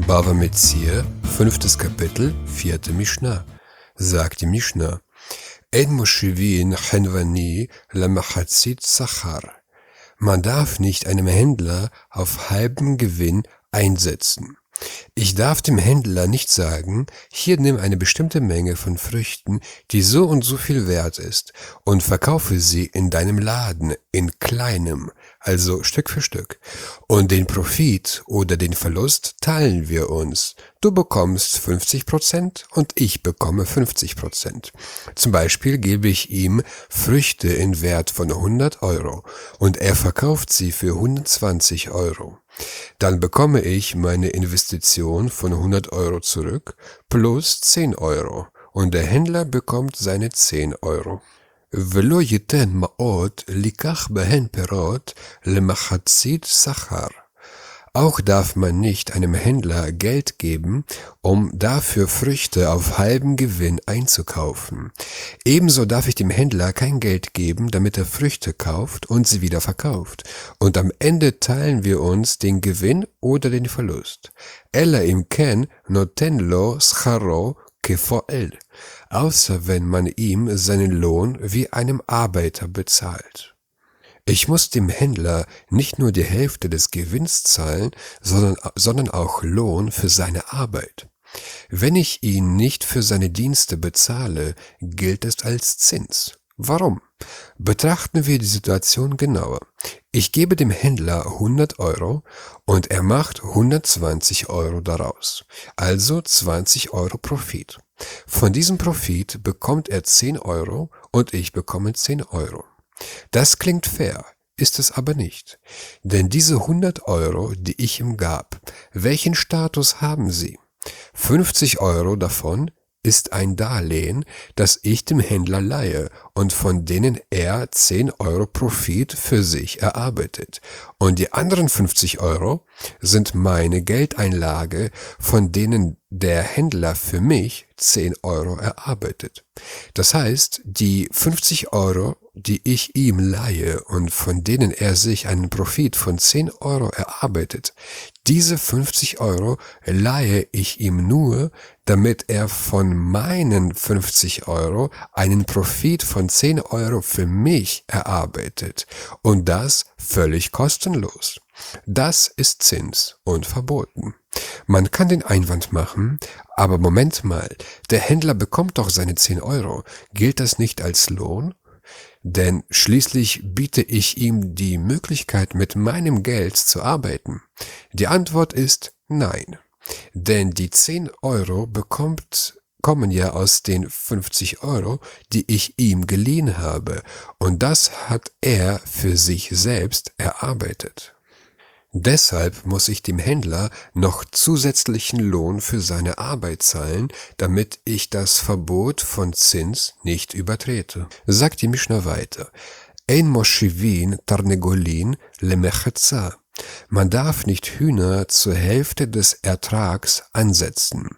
Bava Metzia, 5. Kapitel, 4. Mishnah. Sagt die Mishnah: En moshivin chenvani lemachatzit sachar. Man darf nicht einem Händler auf halben Gewinn einsetzen. Ich darf dem Händler nicht sagen: Hier nimm eine bestimmte Menge von Früchten, die so und so viel wert ist, und verkaufe sie in deinem Laden in kleinem, also Stück für Stück. Und den Profit oder den Verlust teilen wir uns. Du bekommst 50% und ich bekomme 50%. Zum Beispiel gebe ich ihm Früchte in Wert von 100 Euro und er verkauft sie für 120 Euro. Dann bekomme ich meine Investition von 100 Euro zurück plus 10 Euro und der Händler bekommt seine 10 Euro. ולא ייתן מעות לקח בהן פירות למחצית שכר. Auch darf man nicht einem Händler Geld geben, um dafür Früchte auf halben Gewinn einzukaufen. Ebenso darf ich dem Händler kein Geld geben, damit er Früchte kauft und sie wieder verkauft. Und am Ende teilen wir uns den Gewinn oder den Verlust. Ella im Ken noten lo scharo kefoel. Außer wenn man ihm seinen Lohn wie einem Arbeiter bezahlt. Ich muss dem Händler nicht nur die Hälfte des Gewinns zahlen, sondern auch Lohn für seine Arbeit. Wenn ich ihn nicht für seine Dienste bezahle, gilt es als Zins. Warum? Betrachten wir die Situation genauer. Ich gebe dem Händler 100 Euro und er macht 120 Euro daraus, also 20 Euro Profit. Von diesem Profit bekommt er 10 Euro und ich bekomme 10 Euro. Das klingt fair, ist es aber nicht. Denn diese 100 Euro, die ich ihm gab, welchen Status haben sie? 50 Euro davon ist ein Darlehen, das ich dem Händler leihe und von denen er 10 Euro Profit für sich erarbeitet. Und die anderen 50 Euro sind meine Geldeinlage, von denen der Händler für mich 10 Euro erarbeitet. Das heißt, die 50 Euro, die ich ihm leihe und von denen er sich einen Profit von 10 Euro erarbeitet, diese 50 Euro leihe ich ihm nur, damit er von meinen 50 Euro einen Profit von 10 Euro für mich erarbeitet. Und das völlig kostenlos. Das ist Zins und verboten. Man kann den Einwand machen, aber Moment mal, der Händler bekommt doch seine 10 Euro. Gilt das nicht als Lohn? Denn schließlich biete ich ihm die Möglichkeit, mit meinem Geld zu arbeiten. Die Antwort ist nein. Denn die 10 Euro kommen ja aus den 50 Euro, die ich ihm geliehen habe. Und das hat er für sich selbst erarbeitet. Deshalb muss ich dem Händler noch zusätzlichen Lohn für seine Arbeit zahlen, damit ich das Verbot von Zins nicht übertrete. Sagt die Mishnah weiter: Ein moshivin tarnegolin lemechetza. Man darf nicht Hühner zur Hälfte des Ertrags ansetzen.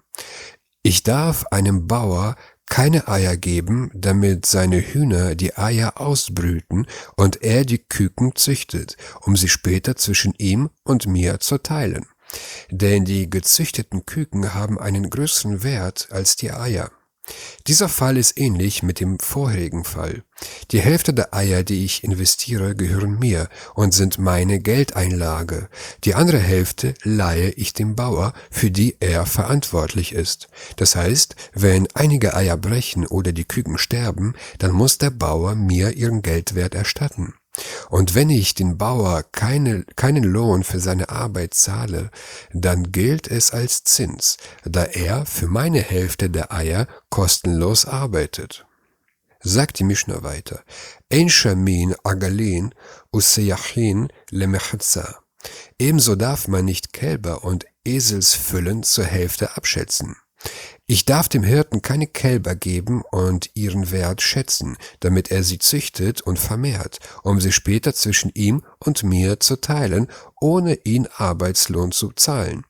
Ich darf einem Bauer keine Eier geben, damit seine Hühner die Eier ausbrüten und er die Küken züchtet, um sie später zwischen ihm und mir zu teilen. Denn die gezüchteten Küken haben einen größeren Wert als die Eier. Dieser Fall ist ähnlich mit dem vorherigen Fall. Die Hälfte der Eier, die ich investiere, gehören mir und sind meine Geldeinlage. Die andere Hälfte leihe ich dem Bauer, für die er verantwortlich ist. Das heißt, wenn einige Eier brechen oder die Küken sterben, dann muss der Bauer mir ihren Geldwert erstatten. Und wenn ich den Bauer keinen Lohn für seine Arbeit zahle, dann gilt es als Zins, da er für meine Hälfte der Eier kostenlos arbeitet. Sagt die Mishnah weiter: Ein shamin agalin useyachin lemechatza. Ebenso darf man nicht Kälber und Eselsfüllen zur Hälfte abschätzen. Ich darf dem Hirten keine Kälber geben und ihren Wert schätzen, damit er sie züchtet und vermehrt, um sie später zwischen ihm und mir zu teilen, ohne ihn Arbeitslohn zu zahlen.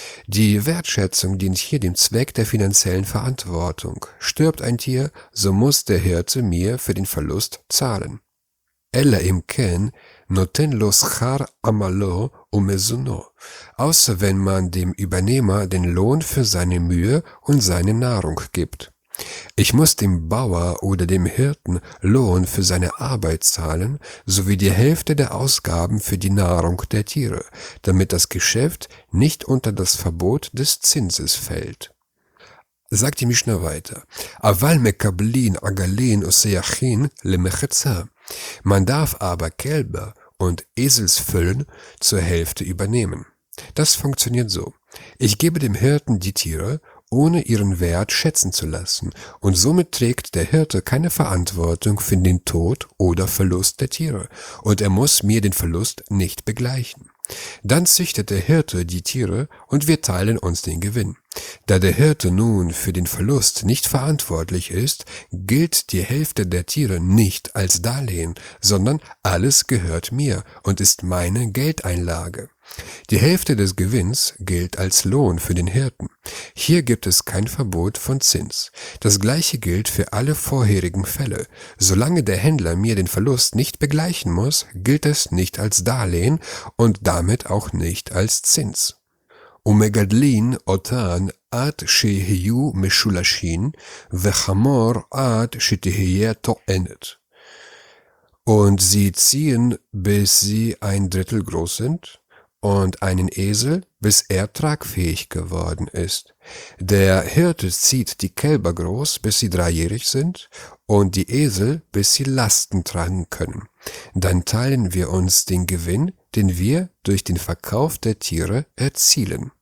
Die Wertschätzung dient hier dem Zweck der finanziellen Verantwortung. Stirbt ein Tier, so muss der Hirte mir für den Verlust zahlen. אלא אם כן נותן לו שכר עמלו ומזונו, außer wenn man dem Übernehmer den Lohn für seine Mühe und seine Nahrung gibt. Ich muss dem Bauer oder dem Hirten Lohn für seine Arbeit zahlen, sowie die Hälfte der Ausgaben für die Nahrung der Tiere, damit das Geschäft nicht unter das Verbot des Zinses fällt. Sagt die Mischna weiter. Aval mekablin agalin useyachin lemechetza. Man darf aber Kälber und Eselsfüllen zur Hälfte übernehmen. Das funktioniert so. Ich gebe dem Hirten die Tiere, ohne ihren Wert schätzen zu lassen, und somit trägt der Hirte keine Verantwortung für den Tod oder Verlust der Tiere, und er muss mir den Verlust nicht begleichen. Dann züchtet der Hirte die Tiere und wir teilen uns den Gewinn. Da der Hirte nun für den Verlust nicht verantwortlich ist, gilt die Hälfte der Tiere nicht als Darlehen, sondern alles gehört mir und ist meine Geldeinlage. Die Hälfte des Gewinns gilt als Lohn für den Hirten. Hier gibt es kein Verbot von Zins. Das Gleiche gilt für alle vorherigen Fälle. Solange der Händler mir den Verlust nicht begleichen muss, gilt es nicht als Darlehen und damit auch nicht als Zins. ומגדלין אותן עד שיהיו משולשים, וחמור עד שתהיה טוענת. Und sie ziehen, bis sie 1/3 groß sind, und einen Esel, bis er tragfähig geworden ist. Der Hirte zieht die Kälber groß, bis sie 3-jährig sind, und die Esel, bis sie Lasten tragen können. Dann teilen wir uns den Gewinn, den wir durch den Verkauf der Tiere erzielen.